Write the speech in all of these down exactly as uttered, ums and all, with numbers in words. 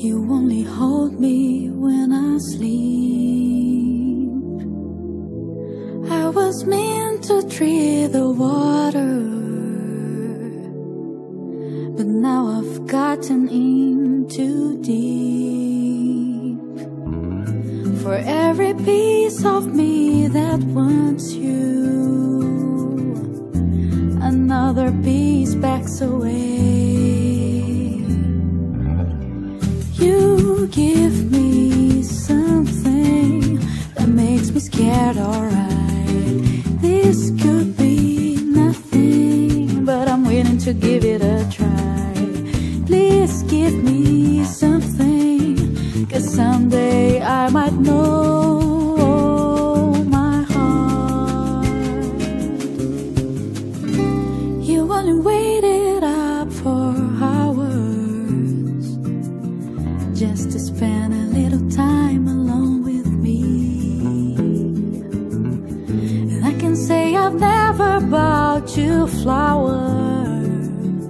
You only hold me when I sleep. I was meant to tread the water, but now I've gotten in too deep. For every piece of me that wants you, another piece backs away. You give me something that makes me scared, alright. This could be nothing, but I'm willing to give it a try. Please give me something, 'cause someday I might know my heart. You only waited up for hours just to spend a little time alone with me. And I can say I've never bought you flowers.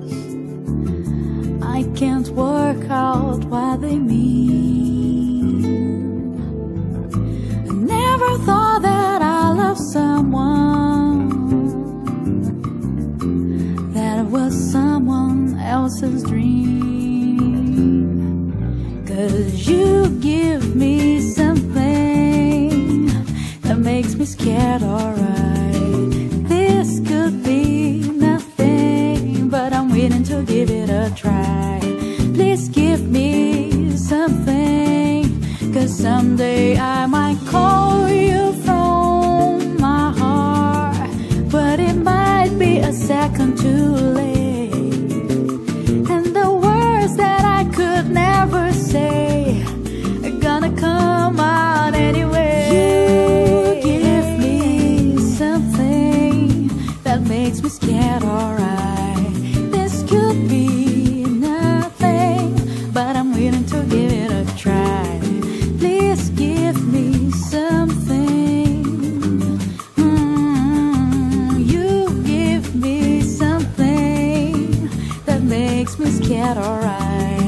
I can't work out what they mean. I never thought that I loved someone, that it was someone else's dream. 'Cause you give me something that makes me scared, alright. This could be nothing, but I'm willing to give it a try. Please give me something, 'cause someday I might call you from my heart, but it might be a second too late. And the words that I could never say are gonna come out anyway. You give me something that makes me scared, alright. This could be nothing, but I'm willing to give it a try. Please give me something. Mm, you give me something that makes me scared, alright.